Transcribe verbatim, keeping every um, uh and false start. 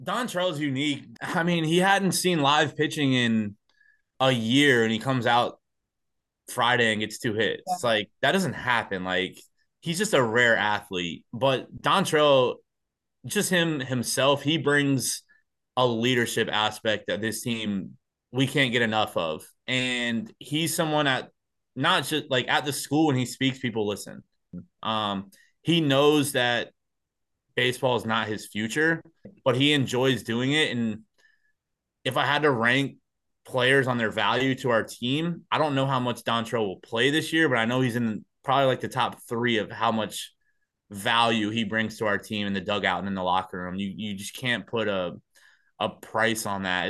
Dontrell's unique. I mean, he hadn't seen live pitching in a year, and he comes out Friday and gets two Yeah. hits. Like that doesn't happen. Like he's just a rare athlete. But Dontrell, just him himself, he brings a leadership aspect that this team we can't get enough of. And he's someone at not just like at the school when he speaks, people listen. Um, he knows that baseball is not his future, but he enjoys doing it. And if I had to rank players on their value to our team, I don't know how much Dontrell will play this year, but I know he's in probably like the top three of how much value he brings to our team in the dugout and in the locker room. You you just can't put a a price on that.